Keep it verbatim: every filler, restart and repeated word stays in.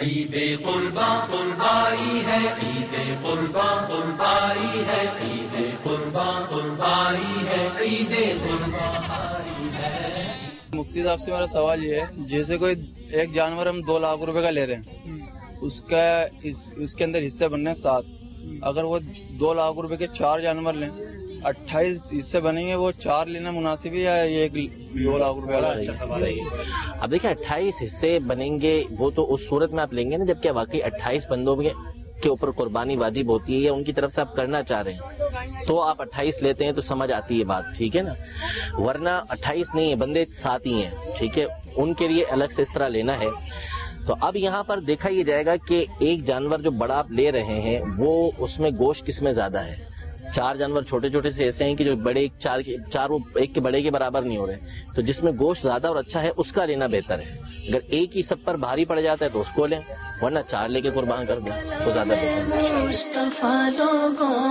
عید قرباں قربائی ہے، عید قرباں قربائی ہے، عید قرباں قربائی ہے، عید قرباں آئی ہے۔ مفتی صاحب سے میرا سوال یہ ہے، جیسے کوئی ایک جانور ہم دو لاکھ روپے کا لے رہے ہیں، اس کا اس, اس کے اندر حصے بننے سات، اگر وہ دو لاکھ روپے کے چار جانور لیں، اٹھائیس حصے بنیں گے، وہ چار لینا مناسب ہے یا ایک دو لاکھ روپے والا؟ صحیح۔ اب دیکھیں اٹھائیس حصے بنیں گے وہ تو اس صورت میں آپ لیں گے نا جبکہ واقعی اٹھائیس بندوں کے اوپر قربانی واجب ہوتی ہے یا ان کی طرف سے آپ کرنا چاہ رہے ہیں تو آپ اٹھائیس لیتے ہیں تو سمجھ آتی ہے بات، ٹھیک ہے نا، ورنہ اٹھائیس نہیں ہے، بندے سات ہی ہیں، ٹھیک ہے، ان کے لیے الگ سے اس طرح لینا ہے۔ تو اب یہاں پر دیکھا یہ جائے گا کہ ایک جانور جو بڑا آپ لے رہے ہیں وہ اس میں گوشت کس میں زیادہ ہے۔ چار جانور چھوٹے چھوٹے سے ایسے ہیں کہ جو بڑے چار چار وہ ایک کے بڑے کے برابر نہیں ہو رہے، تو جس میں گوشت زیادہ اور اچھا ہے اس کا لینا بہتر ہے۔ اگر ایک ہی سب پر بھاری پڑ جاتا ہے تو اس کو لیں، ورنہ چار لے کے قربان کر دیں تو زیادہ بہتر ہے۔